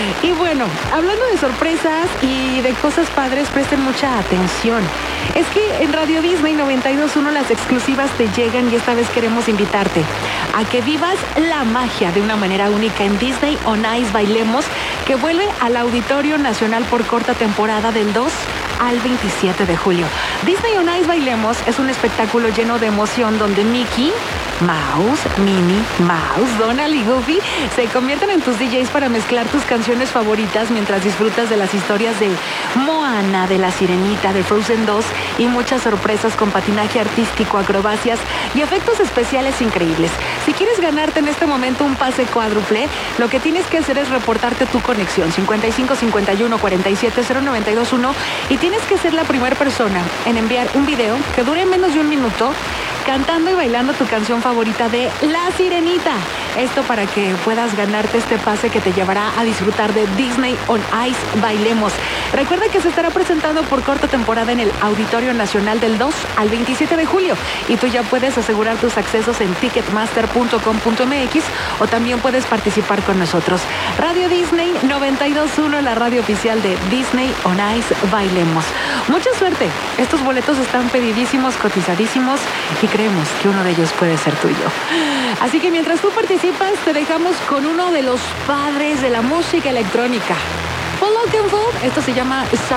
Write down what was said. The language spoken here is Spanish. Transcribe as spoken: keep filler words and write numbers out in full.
Y bueno, hablando de sorpresas y de cosas padres, presten mucha atención. Es que en Radio Disney noventa y dos punto uno las exclusivas te llegan y esta vez queremos invitarte a que vivas la magia de una manera única en Disney on Ice Bailemos, que vuelve al Auditorio Nacional por corta temporada del dos al veintisiete de julio. Disney on Ice Bailemos es un espectáculo lleno de emoción donde Mickey, Mouse, Minnie, Mouse, Donald y Goofy se convierten en tus D Js para mezclar tus canciones favoritas mientras disfrutas de las historias de Moana, de La Sirenita, de Frozen dos y muchas sorpresas con patinaje artístico, acrobacias y efectos especiales increíbles. Si quieres ganarte en este momento un pase cuádruple, lo que tienes que hacer es reportarte tu conexión cincuenta y cinco cincuenta y uno cuarenta y siete cero noventa y dos uno y tienes que ser la primera persona en enviar un video que dure menos de un minuto cantando y bailando tu canción favorita de La Sirenita. Esto para que puedas ganarte este pase que te llevará a disfrutar de Disney on Ice Bailemos. Recuerda que se estará presentando por corta temporada en el Auditorio Nacional del dos al veintisiete de julio y tú ya puedes asegurar tus accesos en ticketmaster punto com punto m x o también puedes participar con nosotros. Radio Disney noventa y dos punto uno, la radio oficial de Disney on Ice Bailemos. Mucha suerte. Estos boletos están pedidísimos, cotizadísimos y creemos que uno de ellos puede ser tuyo. Así que mientras tú participas, te dejamos con uno de los padres de la música electrónica. Paul Oakenfold, esto se llama Star